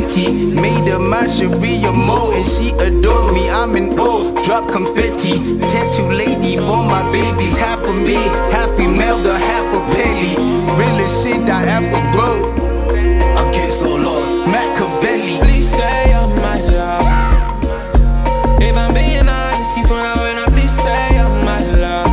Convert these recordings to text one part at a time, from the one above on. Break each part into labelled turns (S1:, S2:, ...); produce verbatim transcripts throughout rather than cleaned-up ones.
S1: plenty. Made her my Sharia Mo, and she adores me. I'm an O, drop confetti. Tattoo lady for my babies. Half of me, half female, the half of Pelly. Realest shit I ever wrote. Against all laws, Machiavelli.
S2: Please say you're my love. If I'm being honest, keep on out when I please say you're my love.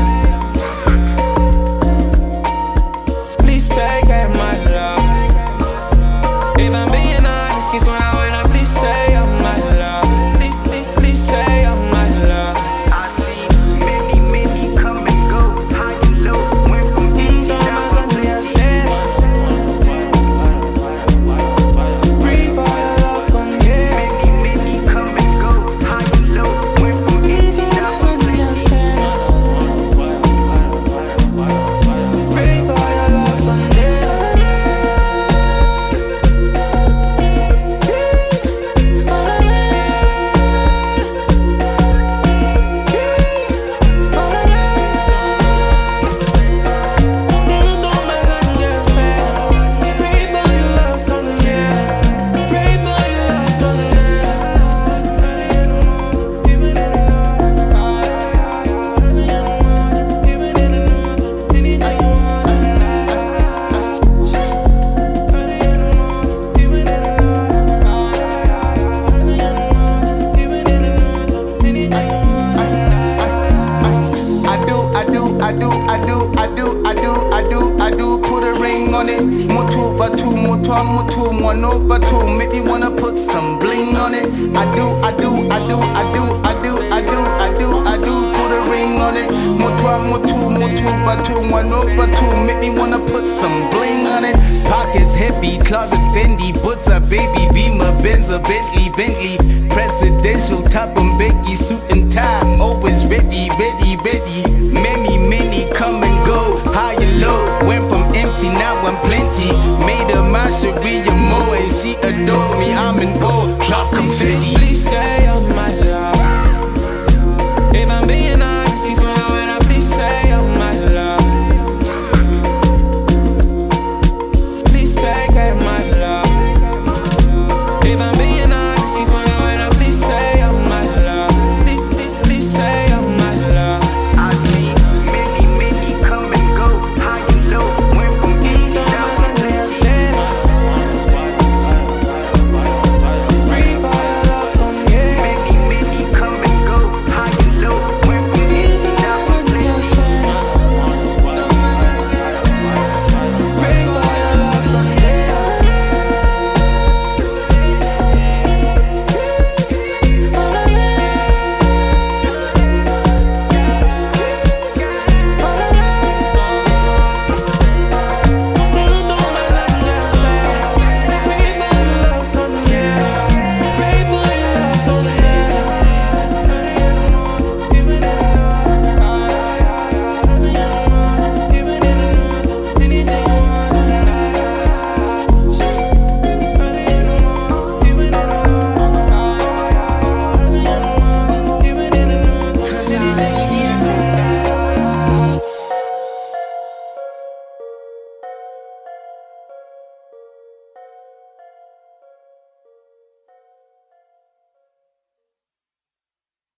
S2: Please take care of my love. If I'm being honest, keep on out when I please say you're my love. Please, please, please say you're my love.
S1: I see many, many come and go, high and low, went from empty down to plenty.
S2: Breathe for your love, come here.
S1: Many, many come and go, high and low, went from empty down to plenty.
S2: Breathe for your love, someday.
S1: I do, I do, I do, I do, I do, I do put a ring on it. Mutu batu, mutu mutu, mono batu, make me wanna put some bling on it. I do, I do, I do, I do, I do, I do, I do, I do put a ring on it. Mutu mutu, mutu batu, mono batu, make me wanna put some bling on it. Pockets heavy, closet